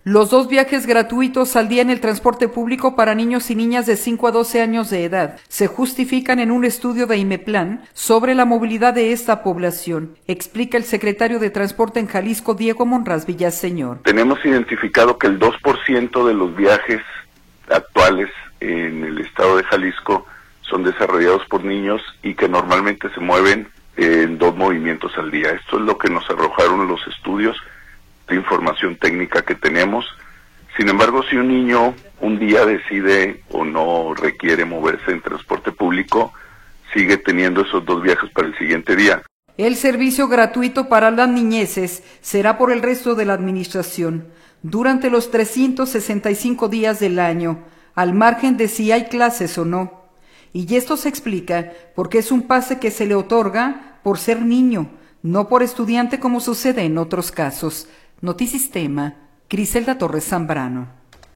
Los 2 viajes gratuitos al día en el transporte público para niños y niñas de 5 a 12 años de edad se justifican en un estudio de IMEPLAN sobre la movilidad de esta población, explica el secretario de Transporte en Jalisco, Diego Monraz Villaseñor. Tenemos identificado que el 2% de los viajes actuales en el estado de Jalisco son desarrollados por niños y que normalmente se mueven en 2 movimientos al día. Esto es lo que nos arrojaron los estudios de información técnica que tenemos. Sin embargo, si un niño un día decide o no requiere moverse en transporte público, sigue teniendo esos 2 viajes para el siguiente día. El servicio gratuito para las niñeces será por el resto de la administración, durante los 365 días del año, al margen de si hay clases o no. Y esto se explica porque es un pase que se le otorga por ser niño, no por estudiante como sucede en otros casos. Notisistema, Griselda Torres Zambrano.